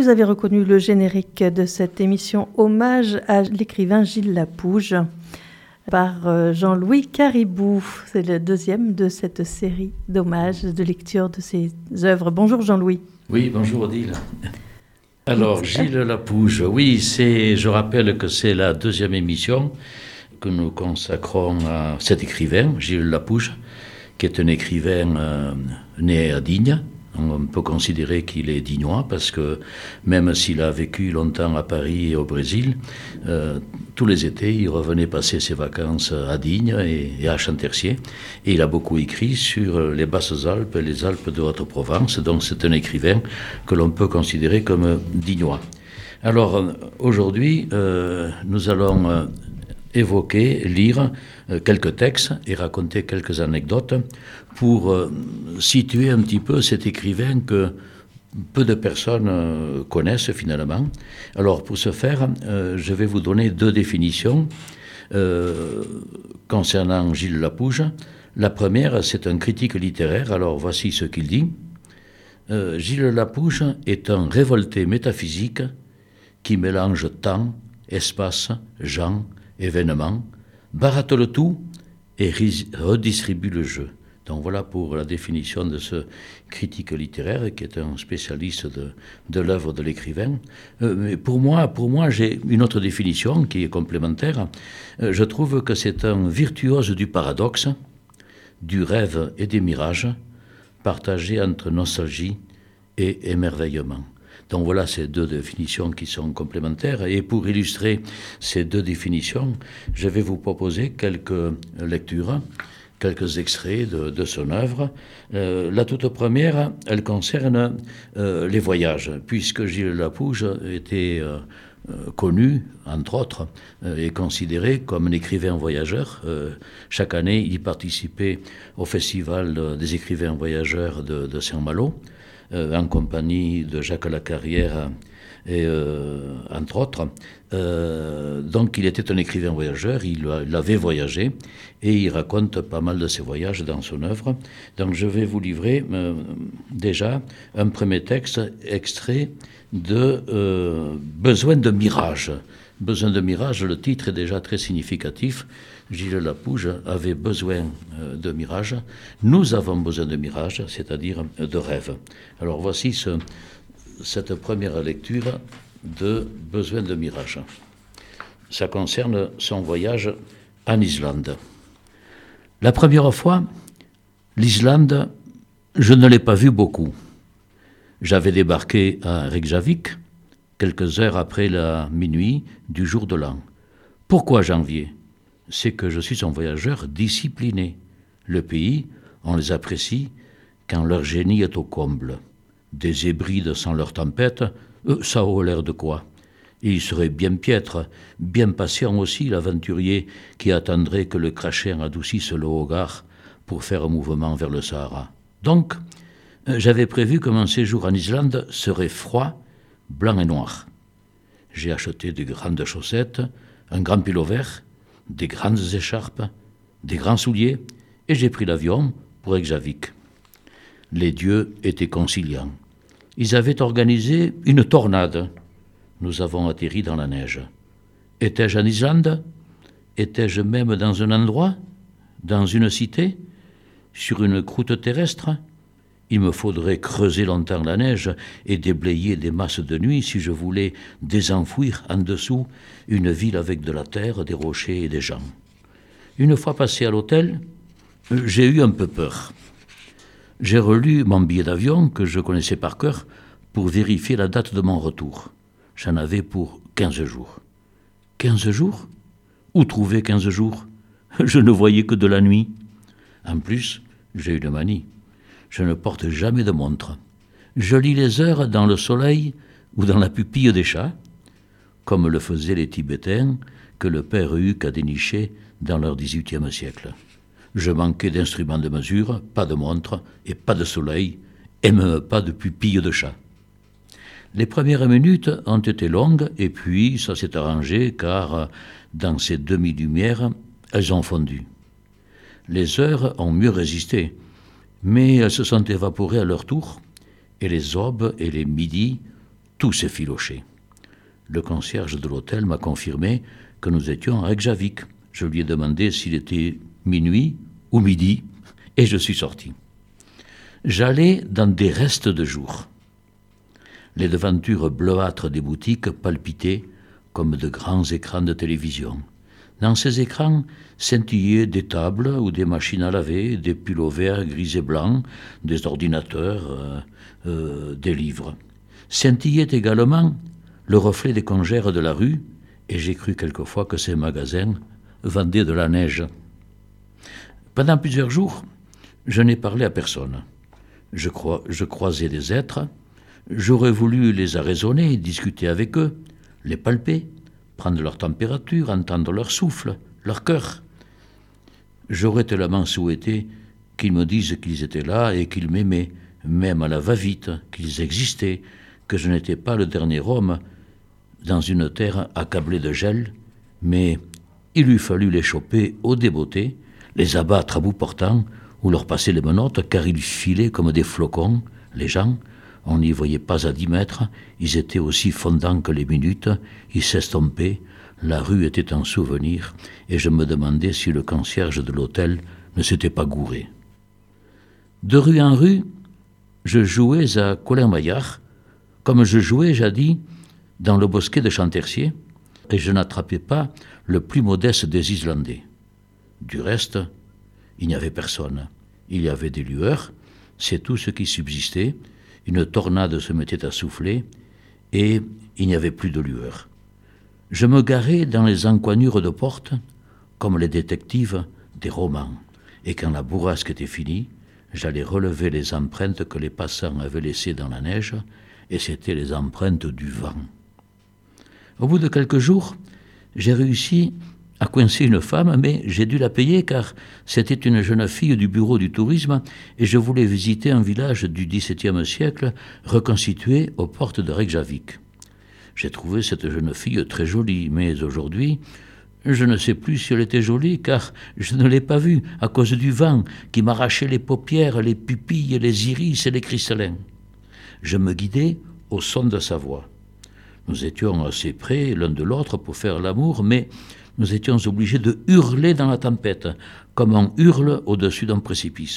vous avez reconnu le générique de cette émission Hommage à l'écrivain Gilles Lapouge par Jean-Louis Caribou. C'est le deuxième de cette série d'hommages, de lecture de ses œuvres. Bonjour Jean-Louis. Oui, bonjour Odile. Alors, Gilles Lapouge, oui, je rappelle que c'est la deuxième émission que nous consacrons à cet écrivain, Gilles Lapouge, qui est un écrivain né à Digne. On peut considérer qu'il est dignois parce que même s'il a vécu longtemps à Paris et au Brésil, tous les étés, il revenait passer ses vacances à Digne et à Champtercier. Et il a beaucoup écrit sur les Basses-Alpes et les Alpes de Haute-Provence. Donc c'est un écrivain que l'on peut considérer comme dignois. Alors aujourd'hui, nous allons lire quelques textes et raconter quelques anecdotes pour situer un petit peu cet écrivain que peu de personnes connaissent finalement. Alors pour ce faire, je vais vous donner deux définitions concernant Gilles Lapouge. La première, c'est un critique littéraire. Alors voici ce qu'il dit. Gilles Lapouge est un révolté métaphysique qui mélange temps, espace, gens, événements, baratte le tout et redistribue le jeu. Donc voilà pour la définition de ce critique littéraire qui est un spécialiste de l'œuvre de l'écrivain. Mais pour moi, j'ai une autre définition qui est complémentaire. Je trouve que c'est un virtuose du paradoxe, du rêve et des mirages, partagé entre nostalgie et émerveillement. Donc voilà ces deux définitions qui sont complémentaires. Et pour illustrer ces deux définitions, je vais vous proposer quelques lectures, quelques extraits de son œuvre. La toute première, elle concerne les voyages, puisque Gilles Lapouge était connu, entre autres, et considéré comme un écrivain voyageur. Chaque année, il participait au festival des écrivains voyageurs de Saint-Malo, en compagnie de Jacques Lacarrière et entre autres. Donc il était un écrivain voyageur, il avait voyagé et il raconte pas mal de ses voyages dans son œuvre. Donc je vais vous livrer déjà un premier texte extrait de Besoin de mirage. Besoin de mirage, le titre est déjà très significatif. Gilles Lapouge avait besoin de mirage. Nous avons besoin de mirage, c'est-à-dire de rêve. Alors voici cette première lecture de Besoin de mirage. Ça concerne son voyage en Islande. La première fois, l'Islande, je ne l'ai pas vue beaucoup. J'avais débarqué à Reykjavik quelques heures après la minuit du jour de l'an. Pourquoi j'enviais ? C'est que je suis un voyageur discipliné. Le pays, on les apprécie quand leur génie est au comble. Des Hébrides sans leur tempête, ça a l'air de quoi ? Et il serait bien piètre, bien patient aussi l'aventurier qui attendrait que le crachin adoucisse le Hogar pour faire un mouvement vers le Sahara. Donc, j'avais prévu que mon séjour en Islande serait froid, blanc et noir. J'ai acheté de grandes chaussettes, un grand pilot vert, des grandes écharpes, des grands souliers, et j'ai pris l'avion pour Reykjavik. Les dieux étaient conciliants. Ils avaient organisé une tornade. Nous avons atterri dans la neige. Étais-je en Islande ? Étais-je même dans un endroit ? Dans une cité ? Sur une croûte terrestre ? Il me faudrait creuser longtemps la neige et déblayer des masses de nuit si je voulais désenfouir en dessous une ville avec de la terre, des rochers et des gens. Une fois passé à l'hôtel, j'ai eu un peu peur. J'ai relu mon billet d'avion que je connaissais par cœur pour vérifier la date de mon retour. J'en avais pour 15 jours. 15 jours ? Où trouver 15 jours ? Je ne voyais que de la nuit. En plus, j'ai une manie. Je ne porte jamais de montre. Je lis les heures dans le soleil ou dans la pupille des chats, comme le faisaient les Tibétains que le père Huc a dénichés dans leur XVIIIe siècle. Je manquais d'instruments de mesure, pas de montre et pas de soleil, et même pas de pupille de chat. Les premières minutes ont été longues et puis ça s'est arrangé car dans ces demi-lumières, elles ont fondu. Les heures ont mieux résisté, mais elles se sont évaporées à leur tour et les aubes et les midis, tout s'effilochait. Le concierge de l'hôtel m'a confirmé que nous étions à Reykjavik. Je lui ai demandé s'il était minuit ou midi, et je suis sorti. J'allais dans des restes de jour. Les devantures bleuâtres des boutiques palpitaient comme de grands écrans de télévision. Dans ces écrans scintillaient des tables ou des machines à laver, des pulls verts, gris et blancs, des ordinateurs, des livres. Scintillait également le reflet des congères de la rue, et j'ai cru quelquefois que ces magasins vendaient de la neige. Pendant plusieurs jours, je n'ai parlé à personne. Je croisais des êtres, j'aurais voulu les arraisonner, discuter avec eux, les palper, prendre leur température, entendre leur souffle, leur cœur. J'aurais tellement souhaité qu'ils me disent qu'ils étaient là et qu'ils m'aimaient, même à la va-vite, qu'ils existaient, que je n'étais pas le dernier homme dans une terre accablée de gel, mais il eût fallu les choper au débeauté, les abattre à bout portant ou leur passer les menottes, car ils filaient comme des flocons, les gens. On n'y voyait pas à 10 mètres, ils étaient aussi fondants que les minutes, ils s'estompaient, la rue était un souvenir, et je me demandais si le concierge de l'hôtel ne s'était pas gouré. De rue en rue, je jouais à Colin-Maillard, comme je jouais jadis dans le bosquet de Champtercier, et je n'attrapais pas le plus modeste des Islandais. Du reste, il n'y avait personne. Il y avait des lueurs, c'est tout ce qui subsistait. Une tornade se mettait à souffler, et il n'y avait plus de lueur. Je me garais dans les encoignures de portes, comme les détectives des romans, et quand la bourrasque était finie, j'allais relever les empreintes que les passants avaient laissées dans la neige, et c'étaient les empreintes du vent. Au bout de quelques jours, j'ai réussi à coincer une femme, mais j'ai dû la payer car c'était une jeune fille du bureau du tourisme et je voulais visiter un village du XVIIe siècle reconstitué aux portes de Reykjavik. J'ai trouvé cette jeune fille très jolie, mais aujourd'hui, je ne sais plus si elle était jolie car je ne l'ai pas vue à cause du vent qui m'arrachait les paupières, les pupilles, les iris et les cristallins. Je me guidais au son de sa voix. Nous étions assez près l'un de l'autre pour faire l'amour, mais nous étions obligés de hurler dans la tempête, comme on hurle au-dessus d'un précipice.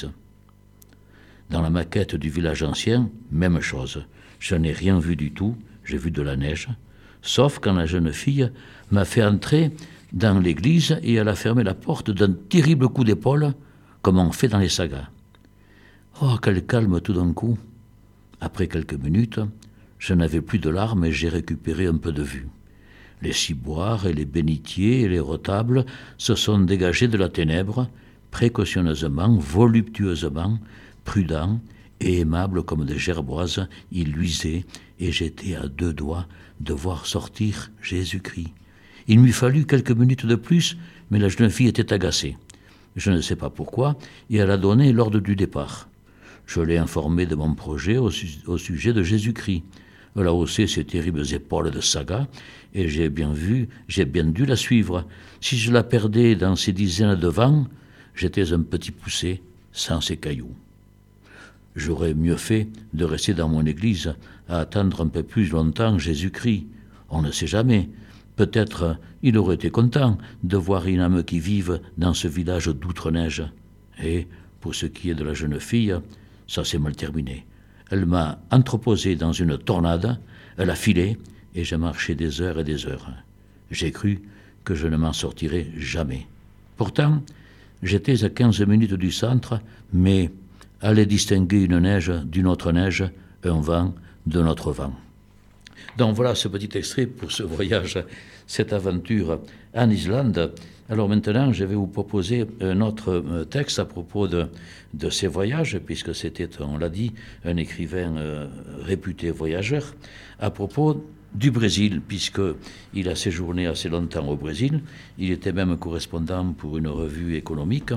Dans la maquette du village ancien, même chose. Je n'ai rien vu du tout, j'ai vu de la neige, sauf quand la jeune fille m'a fait entrer dans l'église et elle a fermé la porte d'un terrible coup d'épaule, comme on fait dans les sagas. Oh, quel calme tout d'un coup. Après quelques minutes, je n'avais plus de larmes et j'ai récupéré un peu de vue. Les ciboires et les bénitiers et les retables se sont dégagés de la ténèbre, précautionneusement, voluptueusement, prudents et aimables comme des gerboises, ils luisaient et j'étais à 2 doigts de voir sortir Jésus-Christ. Il m'eût fallu quelques minutes de plus, mais la jeune fille était agacée. Je ne sais pas pourquoi, et elle a donné l'ordre du départ. Je l'ai informée de mon projet au sujet de Jésus-Christ. Elle a haussé ses terribles épaules de saga, et j'ai bien dû la suivre. Si je la perdais dans ces dizaines de vents, j'étais un petit poucet sans ses cailloux. J'aurais mieux fait de rester dans mon église à attendre un peu plus longtemps Jésus-Christ. On ne sait jamais. Peut-être il aurait été content de voir une âme qui vive dans ce village d'outre-neige. Et pour ce qui est de la jeune fille, ça s'est mal terminé. Elle m'a entreposé dans une tornade, elle a filé, et j'ai marché des heures et des heures. J'ai cru que je ne m'en sortirais jamais. Pourtant, j'étais à 15 minutes du centre, mais allais distinguer une neige d'une autre neige, un vent d'un autre vent. Donc voilà ce petit extrait pour ce voyage, cette aventure en Islande. Alors maintenant, je vais vous proposer un autre texte à propos de ces voyages, puisque c'était, on l'a dit, un écrivain réputé voyageur, à propos du Brésil, puisqu'il a séjourné assez longtemps au Brésil. Il était même correspondant pour une revue économique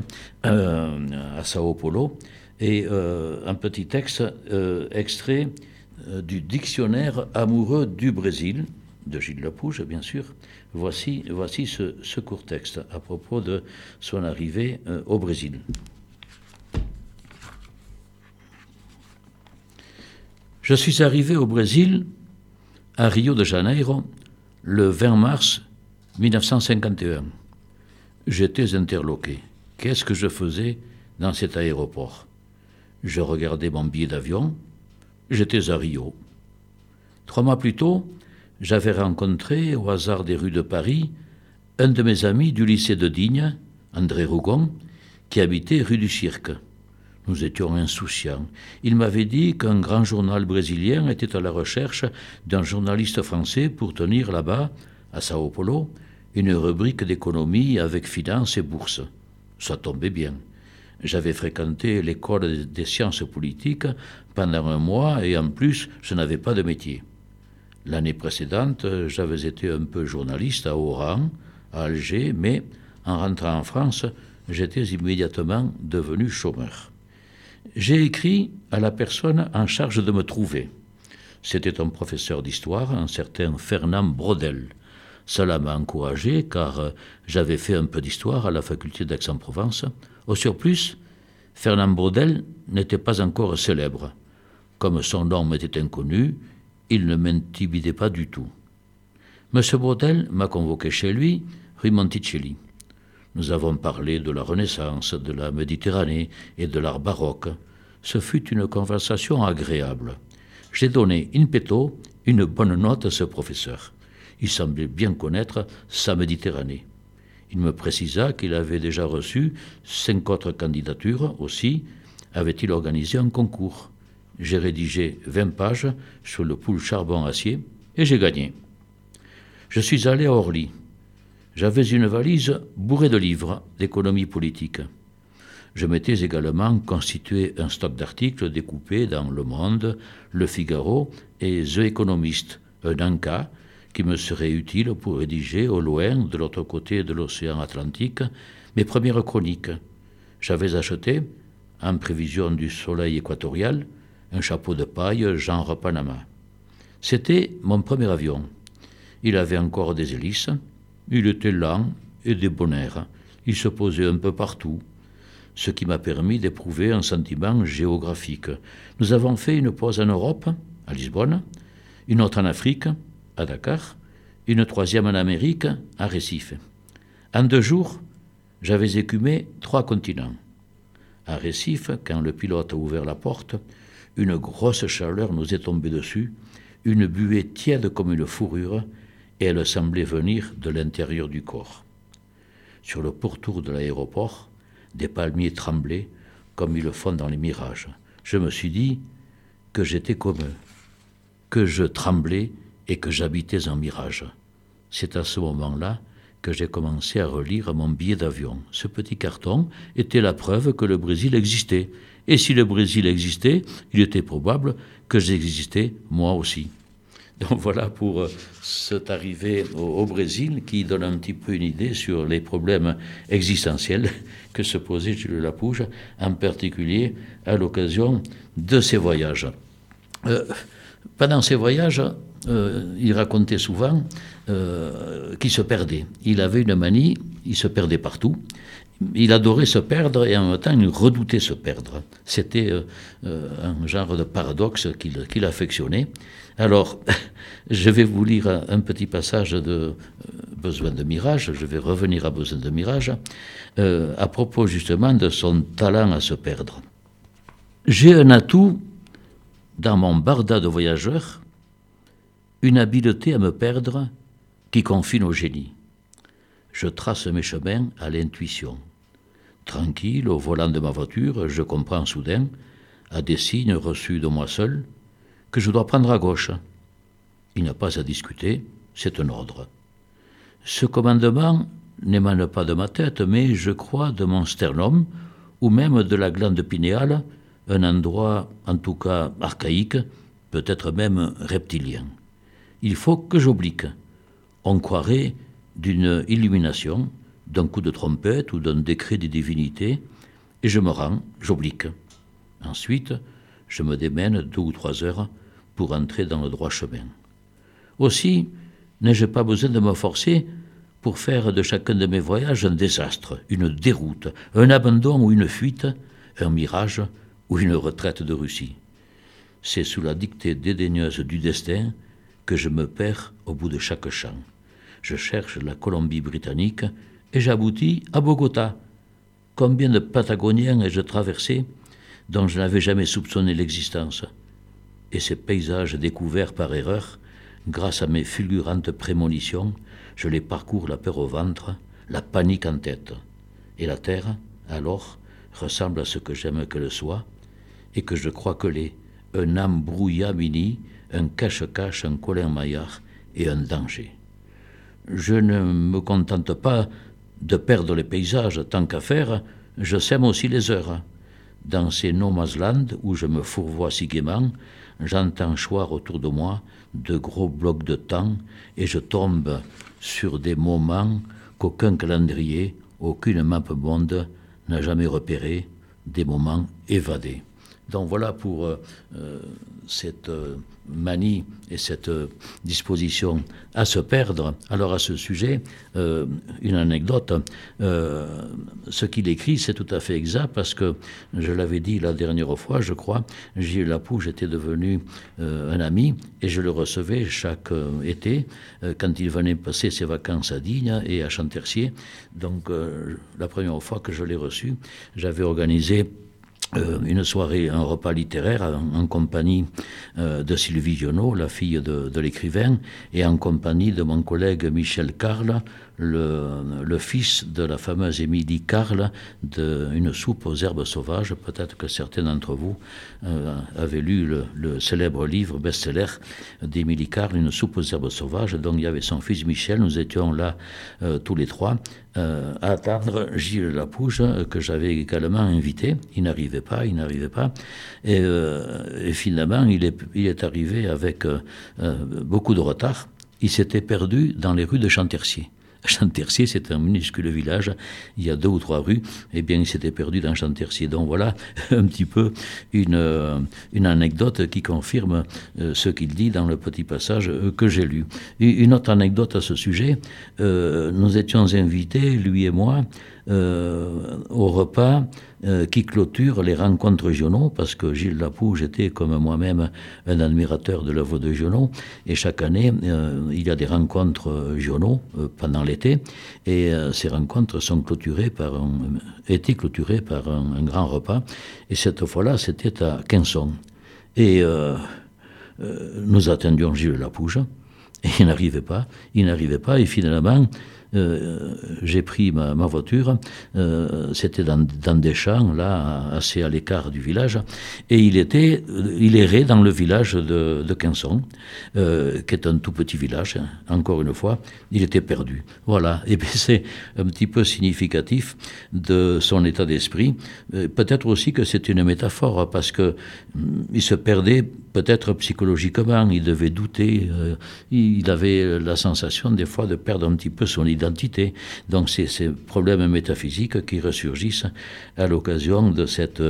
à Sao Paulo. Et un petit texte extrait du dictionnaire amoureux du Brésil, de Gilles Lapouge, bien sûr. Voici ce court texte à propos de son arrivée au Brésil. Je suis arrivé au Brésil à Rio de Janeiro le 20 mars 1951. J'étais interloqué. Qu'est-ce que je faisais dans cet aéroport? Je regardais mon billet d'avion. J'étais à Rio. 3 mois plus tôt, j'avais rencontré, au hasard des rues de Paris, un de mes amis du lycée de Digne, André Rougon, qui habitait rue du Cirque. Nous étions insouciants. Il m'avait dit qu'un grand journal brésilien était à la recherche d'un journaliste français pour tenir là-bas, à Sao Paulo, une rubrique d'économie avec finance et bourse. Ça tombait bien. J'avais fréquenté l'école des sciences politiques pendant 1 mois et en plus, je n'avais pas de métier. L'année précédente, j'avais été un peu journaliste à Oran, à Alger, mais en rentrant en France, j'étais immédiatement devenu chômeur. J'ai écrit à la personne en charge de me trouver. C'était un professeur d'histoire, un certain Fernand Braudel. Cela m'a encouragé car j'avais fait un peu d'histoire à la faculté d'Aix-en-Provence. Au surplus, Fernand Braudel n'était pas encore célèbre. Comme son nom m'était inconnu, il ne m'intimidait pas du tout. M. Braudel m'a convoqué chez lui, rue Monticelli. Nous avons parlé de la Renaissance, de la Méditerranée et de l'art baroque. Ce fut une conversation agréable. J'ai donné in petto une bonne note à ce professeur. Il semblait bien connaître sa Méditerranée. Il me précisa qu'il avait déjà reçu 5 autres candidatures aussi. Avait-il organisé un concours? J'ai rédigé 20 pages sur le pool charbon-acier et j'ai gagné. Je suis allé à Orly. J'avais une valise bourrée de livres d'économie politique. Je m'étais également constitué un stock d'articles découpés dans Le Monde, Le Figaro et The Economist, un encas qui me serait utile pour rédiger au loin, de l'autre côté de l'océan Atlantique, mes premières chroniques. J'avais acheté, en prévision du soleil équatorial, un chapeau de paille genre Panama. C'était mon premier avion. Il avait encore des hélices, il était lent et débonnaire. Il se posait un peu partout, ce qui m'a permis d'éprouver un sentiment géographique. Nous avons fait une pause en Europe, à Lisbonne, une autre en Afrique, à Dakar, une 3e en Amérique, à Recife. En 2 jours, j'avais écumé 3 continents. À Recife, quand le pilote a ouvert la porte, une grosse chaleur nous est tombée dessus, une buée tiède comme une fourrure, et elle semblait venir de l'intérieur du corps. Sur le pourtour de l'aéroport, des palmiers tremblaient comme ils le font dans les mirages. Je me suis dit que j'étais comme eux, que je tremblais et que j'habitais un mirage. C'est à ce moment-là que j'ai commencé à relire mon billet d'avion. Ce petit carton était la preuve que le Brésil existait. Et si le Brésil existait, il était probable que j'existais moi aussi. Donc voilà pour cette arrivée au Brésil qui donne un petit peu une idée sur les problèmes existentiels que se posait Gilles Lapouge, en particulier à l'occasion de ses voyages. Pendant ses voyages, il racontait souvent qu'il se perdait. Il avait une manie, il se perdait partout. Il adorait se perdre et en même temps il redoutait se perdre. C'était un genre de paradoxe qu'il affectionnait. Alors, je vais vous lire un petit passage de Besoin de mirage, je vais revenir à Besoin de mirage, à propos justement de son talent à se perdre. J'ai un atout dans mon barda de voyageur, une habileté à me perdre qui confine au génie. Je trace mes chemins à l'intuition. Tranquille, au volant de ma voiture, je comprends soudain, à des signes reçus de moi seul, que je dois prendre à gauche. Il n'y a pas à discuter, c'est un ordre. Ce commandement n'émane pas de ma tête, mais je crois de mon sternum, ou même de la glande pinéale, un endroit en tout cas archaïque, peut-être même reptilien. Il faut que j'oblique. On croirait d'une illumination, d'un coup de trompette ou d'un décret des divinités, et je me rends, j'oblique. Ensuite, je me démène 2 ou 3 heures pour entrer dans le droit chemin. Aussi, n'ai-je pas besoin de me forcer pour faire de chacun de mes voyages un désastre, une déroute, un abandon ou une fuite, un mirage ou une retraite de Russie. C'est sous la dictée dédaigneuse du destin que je me perds au bout de chaque champ. Je cherche la Colombie-Britannique et j'aboutis à Bogota. Combien de Patagoniens ai-je traversé dont je n'avais jamais soupçonné l'existence? Et ces paysages découverts par erreur, grâce à mes fulgurantes prémonitions, je les parcours la peur au ventre, la panique en tête. Et la terre, alors, ressemble à ce que j'aime qu'elle soit, et que je crois qu'elle est un embrouillamini, un cache-cache, un Colin Maillard et un danger. Je ne me contente pas de perdre les paysages, tant qu'à faire, je sème aussi les heures. Dans ces no man's land où je me fourvoie si gaiement, j'entends choir autour de moi de gros blocs de temps et je tombe sur des moments qu'aucun calendrier, aucune map monde n'a jamais repérés, des moments évadés. Donc voilà pour cette manie et cette disposition à se perdre. Alors à ce sujet, une anecdote, ce qu'il écrit c'est tout à fait exact parce que je l'avais dit la dernière fois, je crois, Gilles Lapouge était devenu un ami et je le recevais chaque été quand il venait passer ses vacances à Digne et à Chantercier. Donc la première fois que je l'ai reçu, j'avais organisé une soirée, un repas littéraire en compagnie de Sylvie Giono, la fille de l'écrivain, et en compagnie de mon collègue Michel Carle, le fils de la fameuse Émilie Carle, d'une soupe aux herbes sauvages. Peut-être que certains d'entre vous avaient lu le célèbre livre best-seller d'Émilie Carle, Une soupe aux herbes sauvages. Donc il y avait son fils Michel, nous étions là tous les trois à attendre Gilles Lapouge, que j'avais également invité. Il n'arrivait pas. Et finalement, il est arrivé avec beaucoup de retard. Il s'était perdu dans les rues de Chantercier. Chantercier, c'est un minuscule village, il y a 2 ou 3 rues, eh bien il s'était perdu dans Chantercier. Donc voilà un petit peu une anecdote qui confirme ce qu'il dit dans le petit passage que j'ai lu. Une autre anecdote à ce sujet, nous étions invités, lui et moi, au repas qui clôture les rencontres Giono, parce que Gilles Lapouge était, comme moi-même, un admirateur de l'œuvre de Giono, et chaque année, il y a des rencontres Giono pendant l'été, et ces rencontres sont étaient clôturées par un grand repas, et cette fois-là, c'était à Quinson. Et nous attendions Gilles Lapouge, et il n'arrivait pas, et finalement, j'ai pris ma voiture, c'était dans des champs, là, assez à l'écart du village, et il errait dans le village de Quinson, qui est un tout petit village, encore une fois, il était perdu. Voilà, et bien c'est un petit peu significatif de son état d'esprit. Peut-être aussi que c'est une métaphore, parce que il se perdait peut-être psychologiquement, il devait douter, il avait la sensation des fois de perdre un petit peu son identité. Donc c'est ces problèmes métaphysiques qui ressurgissent à l'occasion de cette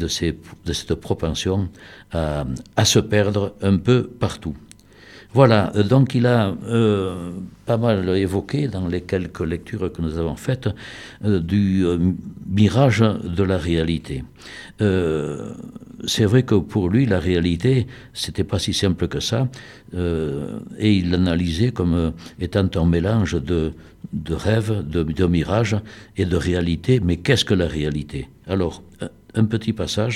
propension à se perdre un peu partout. Voilà, donc il a pas mal évoqué dans les quelques lectures que nous avons faites du mirage de la réalité. C'est vrai que pour lui, la réalité, c'était pas si simple que ça, et il l'analysait comme étant un mélange de rêve, de mirage et de réalité. Mais qu'est-ce que la réalité? Alors, un petit passage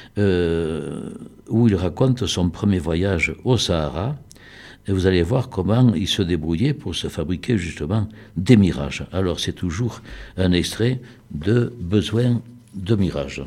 où il raconte son premier voyage au Sahara, et vous allez voir comment il se débrouillait pour se fabriquer justement des mirages. Alors c'est toujours un extrait de Besoin de mirage.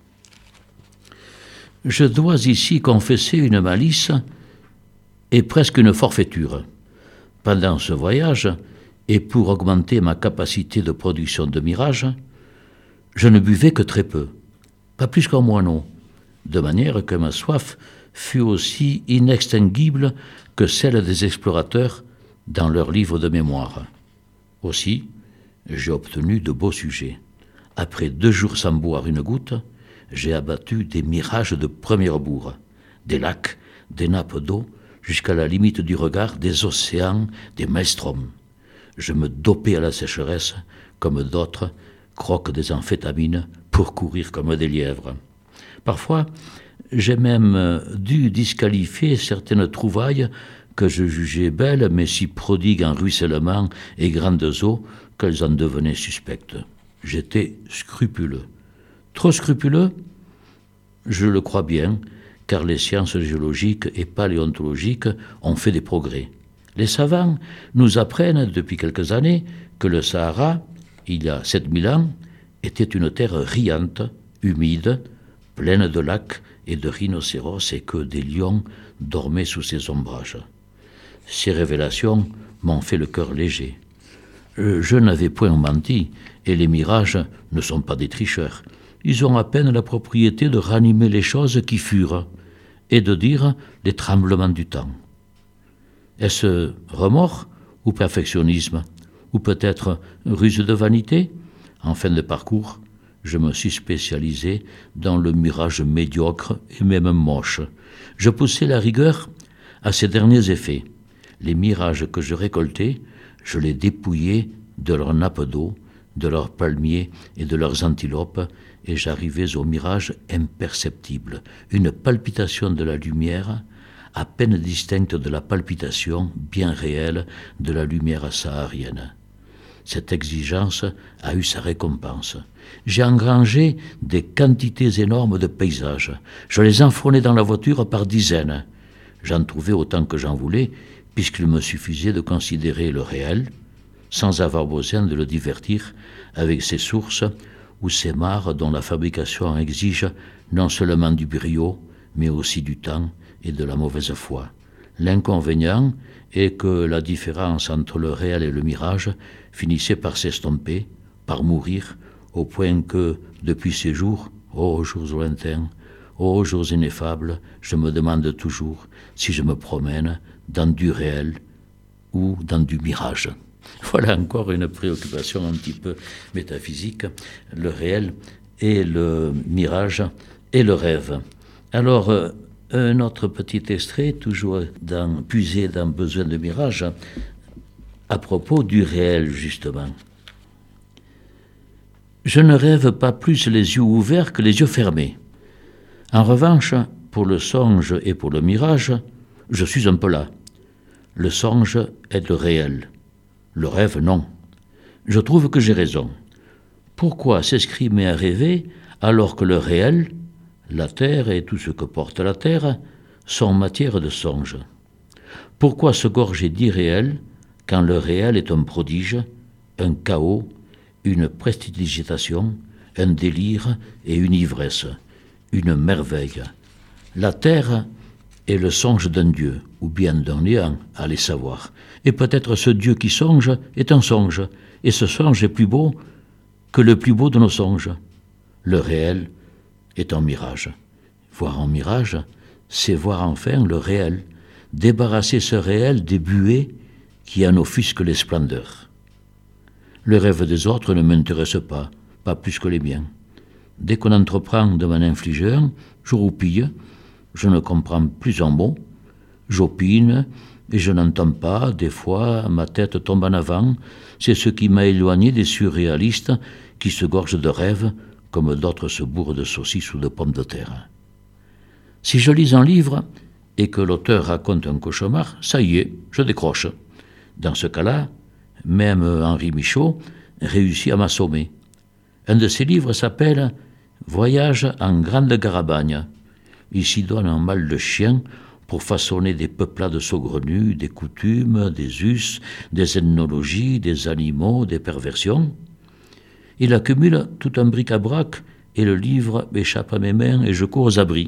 Je dois ici confesser une malice et presque une forfaiture. Pendant ce voyage, et pour augmenter ma capacité de production de mirages, je ne buvais que très peu, pas plus qu'un moineau, de manière que ma soif fut aussi inextinguible que celle des explorateurs dans leurs livres de mémoire. Aussi, j'ai obtenu de beaux sujets. Après 2 jours sans boire une goutte, j'ai abattu des mirages de premier bourg, des lacs, des nappes d'eau, jusqu'à la limite du regard, des océans, des maelstroms. Je me dopais à la sécheresse, comme d'autres croquent des amphétamines pour courir comme des lièvres. Parfois, j'ai même dû disqualifier certaines trouvailles que je jugeais belles, mais si prodigues en ruissellement et grandes eaux qu'elles en devenaient suspectes. J'étais scrupuleux. Trop scrupuleux? Je le crois bien, car les sciences géologiques et paléontologiques ont fait des progrès. Les savants nous apprennent depuis quelques années que le Sahara, il y a 7000 ans, était une terre riante, humide, pleine de lacs et de rhinocéros et que des lions dormaient sous ses ombrages. Ces révélations m'ont fait le cœur léger. Je n'avais point menti, et les mirages ne sont pas des tricheurs. Ils ont à peine la propriété de ranimer les choses qui furent, et de dire les tremblements du temps. Est-ce remords ou perfectionnisme, ou peut-être ruse de vanité? En fin de parcours, je me suis spécialisé dans le mirage médiocre et même moche. Je poussais la rigueur à ses derniers effets. Les mirages que je récoltais, je les dépouillais de leurs nappes d'eau, de leurs palmiers et de leurs antilopes, et j'arrivais au mirage imperceptible, une palpitation de la lumière, à peine distincte de la palpitation bien réelle de la lumière saharienne. Cette exigence a eu sa récompense. J'ai engrangé des quantités énormes de paysages. Je les enfournais dans la voiture par dizaines. J'en trouvais autant que j'en voulais, puisqu'il me suffisait de considérer le réel, sans avoir besoin de le divertir avec ses sources ou ces mares dont la fabrication exige non seulement du brio, mais aussi du temps et de la mauvaise foi. L'inconvénient est que la différence entre le réel et le mirage finissait par s'estomper, par mourir, au point que, depuis ces jours, ô jours lointains, ô jours ineffables, je me demande toujours si je me promène dans du réel ou dans du mirage. Voilà encore une préoccupation un petit peu métaphysique, le réel et le mirage et le rêve. Alors, un autre petit extrait, toujours puisé dans Besoin de mirage, à propos du réel, justement. Je ne rêve pas plus les yeux ouverts que les yeux fermés. En revanche, pour le songe et pour le mirage, je suis un peu là. Le songe est le réel. Le rêve, non. Je trouve que j'ai raison. Pourquoi s'escrimer à rêver alors que le réel, la terre et tout ce que porte la terre, sont matière de songe? Pourquoi se gorger d'irréel quand le réel est un prodige, un chaos, une prestidigitation, un délire et une ivresse, une merveille? La terre est le songe d'un dieu, ou bien d'un néant, allez savoir. Et peut-être ce dieu qui songe est un songe, et ce songe est plus beau que le plus beau de nos songes. Le réel est un mirage. Voir en mirage, c'est voir enfin le réel, débarrasser ce réel des buées qui en offusquent les splendeurs. Le rêve des autres ne m'intéresse pas plus que les miens. Dès qu'on entreprend de m'en infliger un, je roupille, je ne comprends plus un mot, j'opine et je n'entends pas, des fois ma tête tombe en avant, c'est ce qui m'a éloigné des surréalistes qui se gorgent de rêves comme d'autres se bourrent de saucisses ou de pommes de terre. Si je lis un livre et que l'auteur raconte un cauchemar, ça y est, je décroche. Dans ce cas-là, même Henri Michaud réussit à m'assommer. Un de ses livres s'appelle « Voyage en grande Garabagne ». Il s'y donne un mal de chien pour façonner des peuplades saugrenues, des coutumes, des us, des ethnologies, des animaux, des perversions. Il accumule tout un bric-à-brac et le livre échappe à mes mains et je cours aux abris.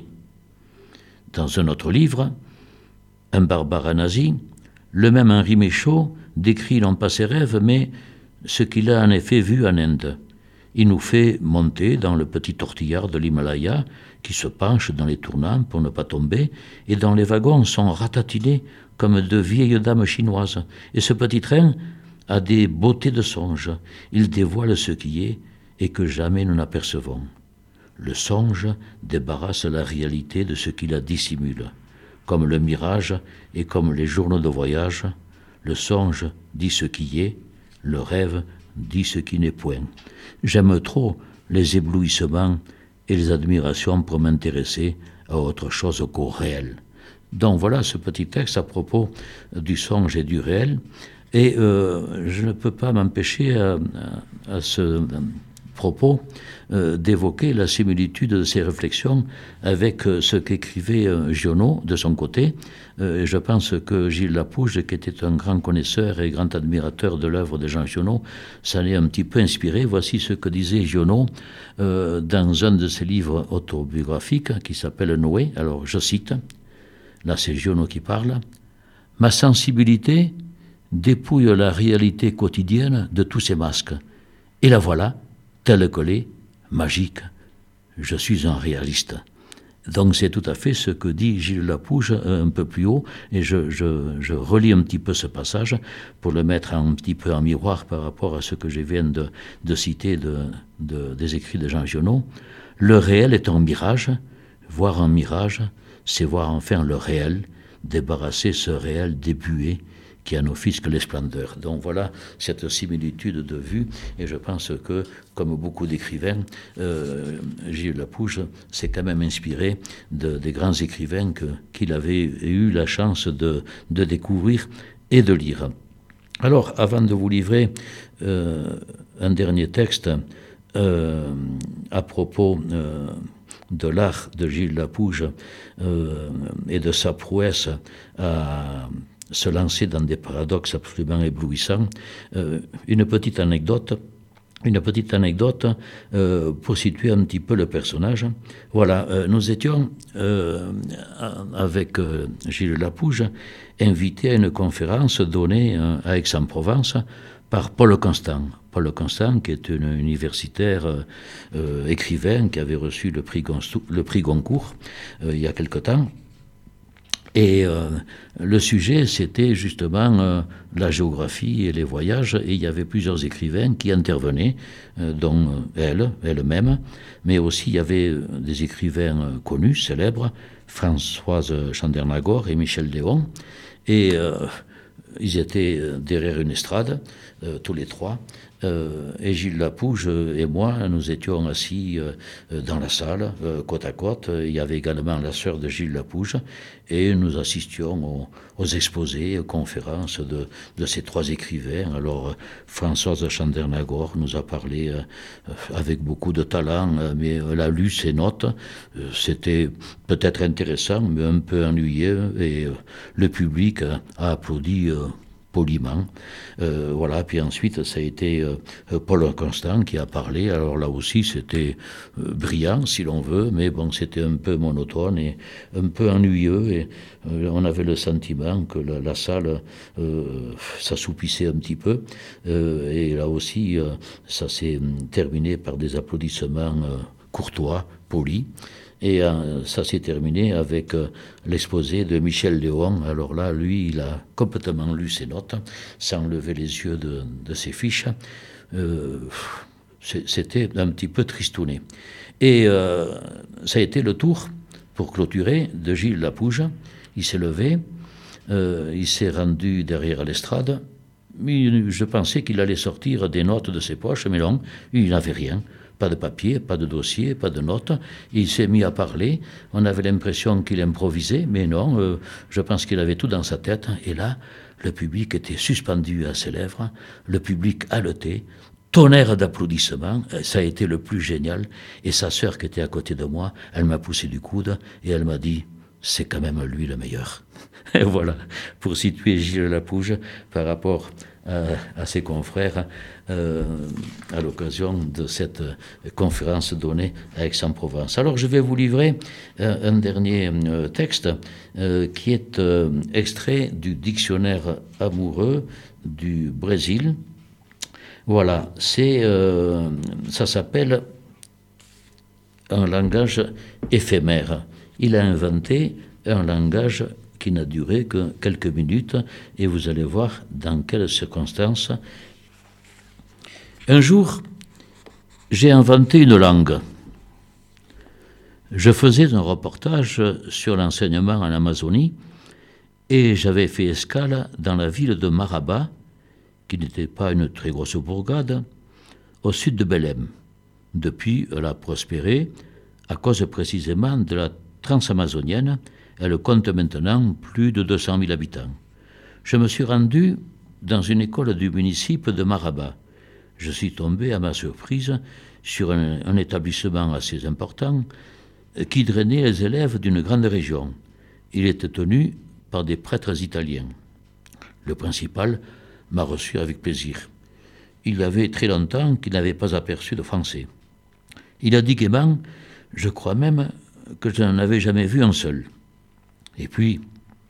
Dans un autre livre, Un barbare nazi, le même Henri Michaud décrit non pas ses rêves, mais ce qu'il a en effet vu en Inde. Il nous fait monter dans le petit tortillard de l'Himalaya qui se penche dans les tournants pour ne pas tomber et dont les wagons sont ratatinés comme de vieilles dames chinoises. Et ce petit train a des beautés de songe. Il dévoile ce qui est et que jamais nous n'apercevons. Le songe débarrasse la réalité de ce qui la dissimule. Comme le mirage et comme les journaux de voyage, le songe dit ce qui est, le rêve dit ce qui n'est point. J'aime trop les éblouissements et les admirations pour m'intéresser à autre chose qu'au réel. Donc voilà ce petit texte à propos du songe et du réel. Et je ne peux pas m'empêcher à ce propos d'évoquer la similitude de ces réflexions avec ce qu'écrivait Giono de son côté. Je pense que Gilles Lapouge, qui était un grand connaisseur et grand admirateur de l'œuvre de Jean Giono, s'en est un petit peu inspiré. Voici ce que disait Giono dans un de ses livres autobiographiques qui s'appelle Noé. Alors je cite, là c'est Giono qui parle, « Ma sensibilité dépouille la réalité quotidienne de tous ses masques. Et la voilà, telle qu'elle est, magique. Je suis un réaliste. » Donc c'est tout à fait ce que dit Gilles Lapouge un peu plus haut, et je relis un petit peu ce passage pour le mettre un petit peu en miroir par rapport à ce que je viens de citer des écrits de Jean Giono. Le réel est un mirage, voir un mirage, c'est voir enfin le réel, débarrasser ce réel des buées qui en offusque les splendeurs. Donc voilà cette similitude de vue, et je pense que, comme beaucoup d'écrivains, Gilles Lapouge s'est quand même inspiré des grands écrivains qu'il avait eu la chance de découvrir et de lire. Alors, avant de vous livrer un dernier texte à propos de l'art de Gilles Lapouge et de sa prouesse à se lancer dans des paradoxes absolument éblouissants. Une petite anecdote pour situer un petit peu le personnage. Voilà, nous étions avec Gilles Lapouge invités à une conférence donnée à Aix-en-Provence par Paul Constant. Paul Constant, qui est un universitaire écrivain qui avait reçu le prix Goncourt il y a quelque temps. Et le sujet, c'était justement la géographie et les voyages, et il y avait plusieurs écrivains qui intervenaient, dont elle-même, mais aussi il y avait des écrivains connus, célèbres, Françoise Chandernagor et Michel Léon, et ils étaient derrière une estrade, tous les trois, et Gilles Lapouge et moi, nous étions assis dans la salle, côte à côte. Il y avait également la sœur de Gilles Lapouge, et nous assistions aux exposés, aux conférences de ces trois écrivains. Alors, Françoise Chandernagor nous a parlé avec beaucoup de talent, mais elle a lu ses notes. C'était peut-être intéressant, mais un peu ennuyeux, et le public a applaudi poliment. Voilà, puis ensuite ça a été Paul Constant qui a parlé. Alors là aussi c'était brillant si l'on veut, mais bon, c'était un peu monotone et un peu ennuyeux, et on avait le sentiment que la salle s'assoupissait un petit peu, et là aussi ça s'est terminé par des applaudissements courtois, polis. Et ça s'est terminé avec l'exposé de Michel Léon. Alors là, lui, il a complètement lu ses notes, sans lever les yeux de ses fiches. C'était un petit peu tristouné. Et ça a été le tour, pour clôturer, de Gilles Lapouge. Il s'est levé, il s'est rendu derrière l'estrade. Je pensais qu'il allait sortir des notes de ses poches, mais non, il n'avait rien. Pas de papier, pas de dossier, pas de notes. Il s'est mis à parler. On avait l'impression qu'il improvisait, mais non, je pense qu'il avait tout dans sa tête. Et là, le public était suspendu à ses lèvres, le public haletait, tonnerre d'applaudissements. Ça a été le plus génial. Et sa sœur, qui était à côté de moi, elle m'a poussé du coude et elle m'a dit « C'est quand même lui le meilleur ». Et voilà, pour situer Gilles Lapouge par rapport à ses confrères à l'occasion de cette conférence donnée à Aix-en-Provence. Alors je vais vous livrer un dernier texte qui est extrait du dictionnaire amoureux du Brésil. Voilà, ça s'appelle un langage éphémère. Il a inventé un langage qui n'a duré que quelques minutes, et vous allez voir dans quelles circonstances. Un jour, j'ai inventé une langue. Je faisais un reportage sur l'enseignement en Amazonie, et j'avais fait escale dans la ville de Marabá, qui n'était pas une très grosse bourgade, au sud de Belém. Depuis, elle a prospéré à cause précisément de la transamazonienne, Elle compte maintenant plus de 200 000 habitants. Je me suis rendu dans une école du municipe de Maraba. Je suis tombé, à ma surprise, sur un établissement assez important qui drainait les élèves d'une grande région. Il était tenu par des prêtres italiens. Le principal m'a reçu avec plaisir. Il y avait très longtemps qu'il n'avait pas aperçu de Français. Il a dit gaiement, je crois même que je n'en avais jamais vu un seul. Et puis,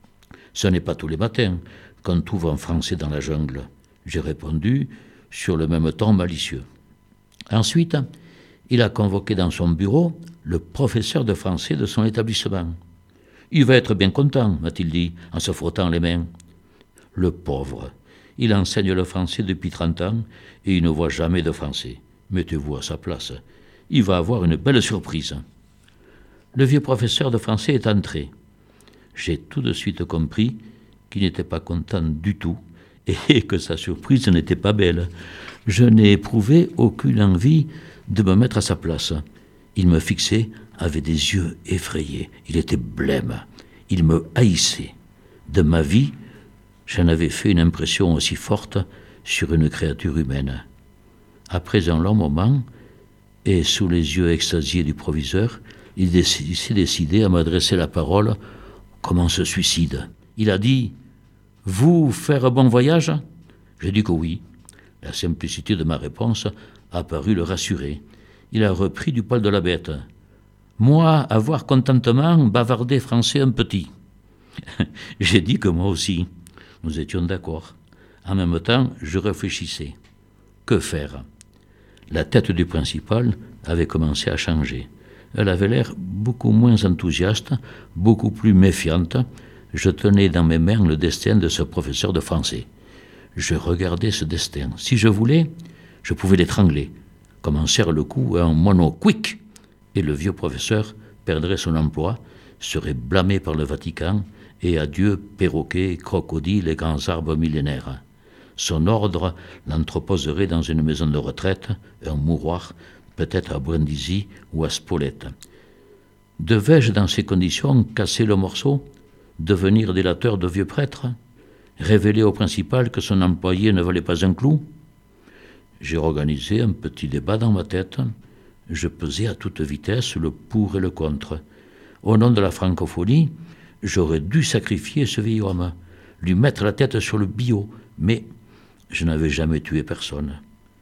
ce n'est pas tous les matins qu'on trouve un Français dans la jungle. J'ai répondu sur le même ton malicieux. Ensuite, il a convoqué dans son bureau le professeur de français de son établissement. « Il va être bien content, m'a-t-il dit, en se frottant les mains. Le pauvre, il enseigne le français depuis 30 ans et il ne voit jamais de français. Mettez-vous à sa place. Il va avoir une belle surprise. » Le vieux professeur de français est entré. J'ai tout de suite compris qu'il n'était pas content du tout et que sa surprise n'était pas belle. Je n'ai éprouvé aucune envie de me mettre à sa place. Il me fixait avec des yeux effrayés. Il était blême. Il me haïssait. De ma vie, je n'avais fait une impression aussi forte sur une créature humaine. Après un long moment, et sous les yeux extasiés du proviseur, il s'est décidé à m'adresser la parole comme on se suicide. Il a dit « Vous faire bon voyage ?» J'ai dit que oui. La simplicité de ma réponse a paru le rassurer. Il a repris du poil de la bête. « Moi, avoir contentement bavardé français un petit. » J'ai dit que moi aussi. Nous étions d'accord. En même temps, je réfléchissais. Que faire ? La tête du principal avait commencé à changer. Elle avait l'air beaucoup moins enthousiaste, beaucoup plus méfiante. Je tenais dans mes mains le destin de ce professeur de français. Je regardais ce destin. Si je voulais, je pouvais l'étrangler, comme on serre le cou à un moineau quick, et le vieux professeur perdrait son emploi, serait blâmé par le Vatican, et adieu perroquets, crocodiles et grands arbres millénaires. Son ordre l'entreposerait dans une maison de retraite, un mouroir, peut-être à Brindisi ou à Spolète. Devais-je, dans ces conditions, casser le morceau, devenir délateur de vieux prêtres, révéler au principal que son employé ne valait pas un clou ? J'ai organisé un petit débat dans ma tête. Je pesais à toute vitesse le pour et le contre. Au nom de la francophonie, j'aurais dû sacrifier ce vieil homme, lui mettre la tête sur le billot, mais je n'avais jamais tué personne.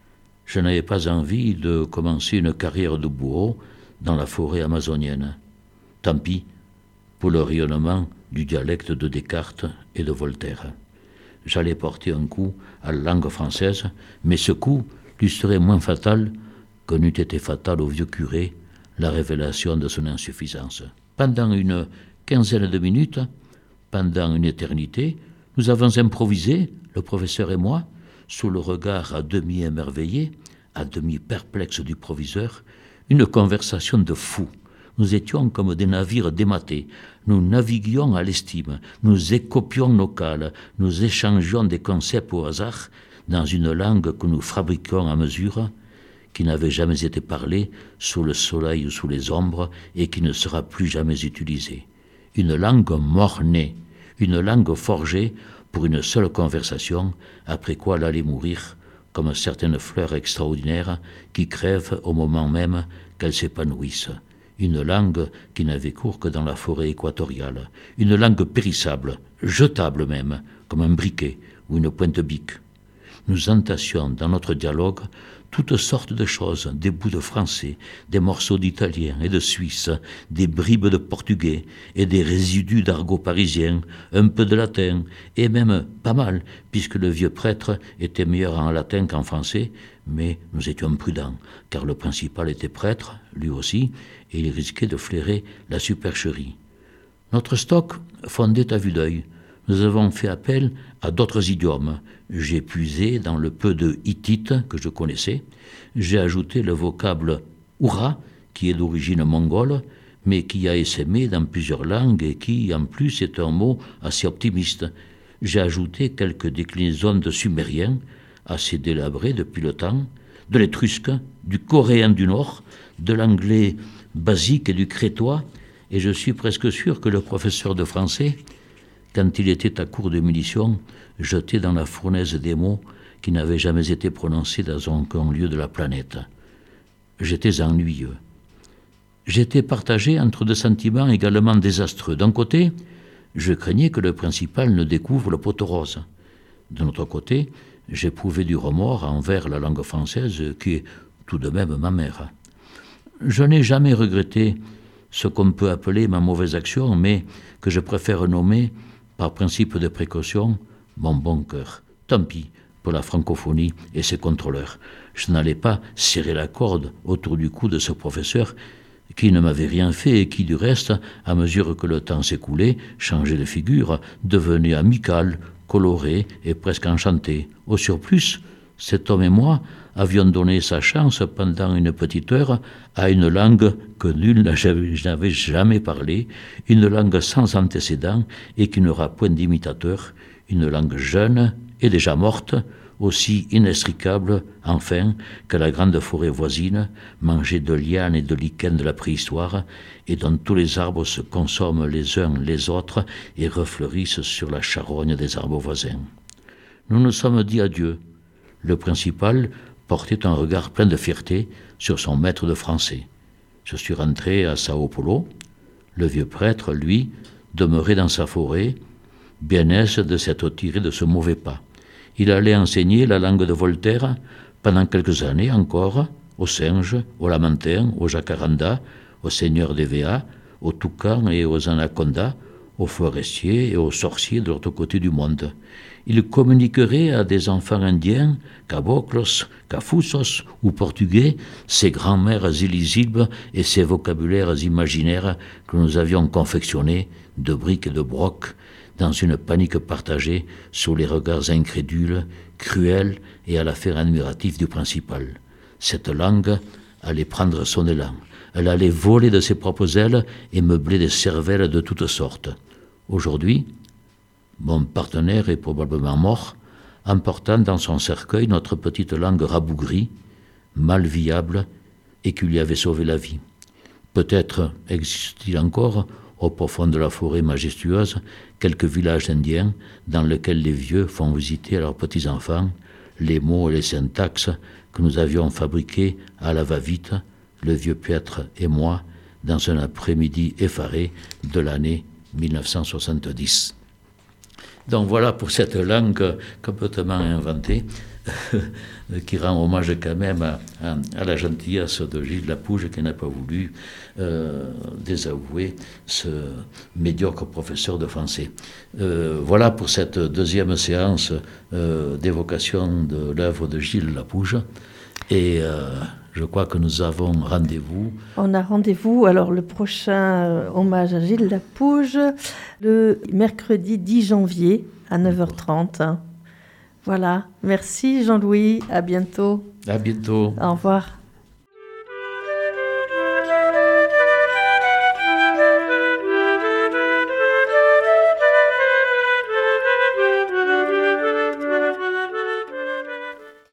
Je n'avais pas envie de commencer une carrière de bourreau dans la forêt amazonienne. Tant pis pour le rayonnement du dialecte de Descartes et de Voltaire. J'allais porter un coup à la langue française, mais ce coup lui serait moins fatal que n'eût été fatal au vieux curé la révélation de son insuffisance. Pendant une quinzaine de minutes, pendant une éternité, nous avons improvisé, le professeur et moi, sous le regard à demi émerveillé, à demi perplexe du proviseur, une conversation de fous. Nous étions comme des navires dématés. Nous naviguions à l'estime, nous écopions nos cales, nous échangions des concepts au hasard dans une langue que nous fabriquions à mesure, qui n'avait jamais été parlée sous le soleil ou sous les ombres et qui ne sera plus jamais utilisée. Une langue mort-née, une langue forgée pour une seule conversation, après quoi elle allait mourir, comme certaines fleurs extraordinaires qui crèvent au moment même qu'elles s'épanouissent. Une langue qui n'avait cours que dans la forêt équatoriale. Une langue périssable, jetable même, comme un briquet ou une pointe-bique. Nous entassions dans notre dialogue toutes sortes de choses, des bouts de français, des morceaux d'italien et de suisse, des bribes de portugais et des résidus d'argot parisien, un peu de latin, et même pas mal, puisque le vieux prêtre était meilleur en latin qu'en français, mais nous étions prudents, car le principal était prêtre, lui aussi, et il risquait de flairer la supercherie. Notre stock fondait à vue d'œil. Nous avons fait appel à d'autres idiomes. J'ai puisé dans le peu de hittite que je connaissais. J'ai ajouté le vocable « oura », qui est d'origine mongole, mais qui a essaimé dans plusieurs langues et qui, en plus, est un mot assez optimiste. J'ai ajouté quelques déclinaisons de sumérien, assez délabrées depuis le temps, de l'étrusque, du coréen du Nord, de l'anglais basique et du crétois, et je suis presque sûr que le professeur de français, quand il était à court de munitions, jetait dans la fournaise des mots qui n'avaient jamais été prononcés dans aucun lieu de la planète. J'étais ennuyeux. J'étais partagé entre deux sentiments également désastreux. D'un côté, je craignais que le principal ne découvre le pot rose. De l'autre côté, j'éprouvais du remords envers la langue française qui est tout de même ma mère. Je n'ai jamais regretté ce qu'on peut appeler ma mauvaise action, mais que je préfère nommer, par principe de précaution, mon bon cœur. Tant pis pour la francophonie et ses contrôleurs. Je n'allais pas serrer la corde autour du cou de ce professeur qui ne m'avait rien fait et qui, du reste, à mesure que le temps s'écoulait, changeait de figure, devenait amical, coloré et presque enchanté. Au surplus, cet homme et moi avions donné sa chance pendant une petite heure à une langue que nul n'avait jamais parlée, une langue sans antécédent et qui n'aura point d'imitateur, une langue jeune et déjà morte, aussi inextricable, enfin, que la grande forêt voisine, mangée de lianes et de lichens de la préhistoire, et dont tous les arbres se consomment les uns les autres et refleurissent sur la charogne des arbres voisins. Nous nous sommes dit adieu. Le principal portait un regard plein de fierté sur son maître de français. Je suis rentré à Sao Paulo. Le vieux prêtre, lui, demeurait dans sa forêt, bien aise de s'être tiré de ce mauvais pas. Il allait enseigner la langue de Voltaire pendant quelques années encore aux singes, aux lamantins, aux jacarandas, aux seigneurs des Véas, aux toucans et aux anacondas, aux forestiers et aux sorciers de l'autre côté du monde. Il communiquerait à des enfants indiens, caboclos, cafusos ou portugais, ces grands-mères illisibles et ces vocabulaires imaginaires que nous avions confectionnés de briques et de brocs, dans une panique partagée sous les regards incrédules, cruels et à la faire admiratif du principal. Cette langue allait prendre son élan. Elle allait voler de ses propres ailes et meubler des cervelles de toutes sortes. Aujourd'hui, mon partenaire est probablement mort, emportant dans son cercueil notre petite langue rabougrie, mal viable et qui lui avait sauvé la vie. Peut-être existe-t-il encore, au profond de la forêt majestueuse, quelques villages indiens dans lesquels les vieux font visiter à leurs petits-enfants les mots et les syntaxes que nous avions fabriqués à la va-vite, le vieux Piètre et moi, dans un après-midi effaré de l'année 1970. Donc voilà pour cette langue complètement inventée qui rend hommage quand même à la gentillesse de Gilles Lapouge qui n'a pas voulu désavouer ce médiocre professeur de français. Voilà pour cette deuxième séance d'évocation de l'œuvre de Gilles Lapouge. Et je crois que nous avons rendez-vous. On a rendez-vous, alors le prochain hommage à Gilles Lapouge, le mercredi 10 janvier à 9h30. Voilà, merci Jean-Louis, à bientôt. À bientôt. Au revoir.